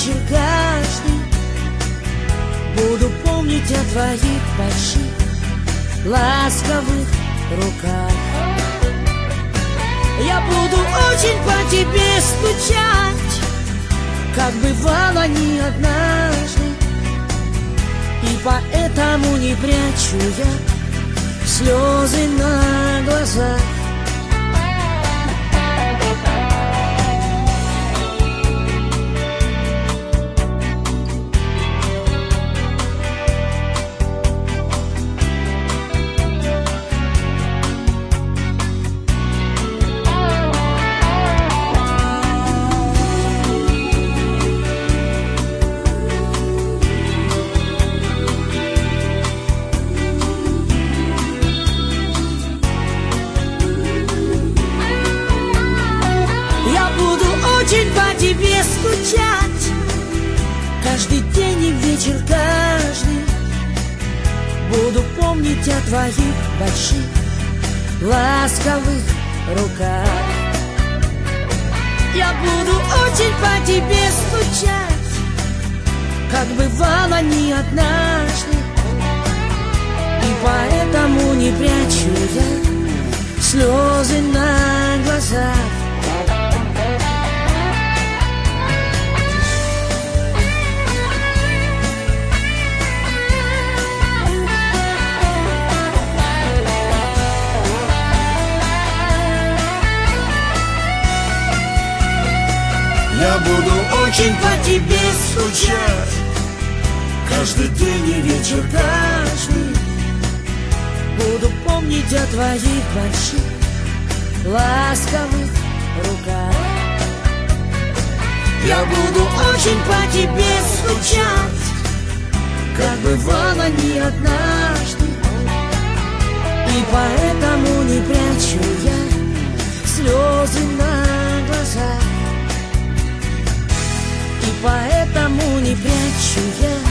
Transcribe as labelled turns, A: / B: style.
A: вечер каждый буду помнить о твоих больших ласковых руках. Я буду очень по тебе скучать, как бывало не однажды, и поэтому не прячу я слезы на глазах. Очень по тебе скучать, каждый день и вечер каждый буду помнить о твоих больших ласковых руках. Я буду очень по тебе скучать, как бывало не однажды, и поэтому не прячу я слезы на глазах.
B: Я буду очень по тебе скучать, каждый день и вечер каждый
A: буду помнить о твоих больших ласковых руках.
B: Я буду очень по тебе скучать,
A: как бывало не однажды, и поэтому не прячу я слезы на глазах. И поэтому не прячу я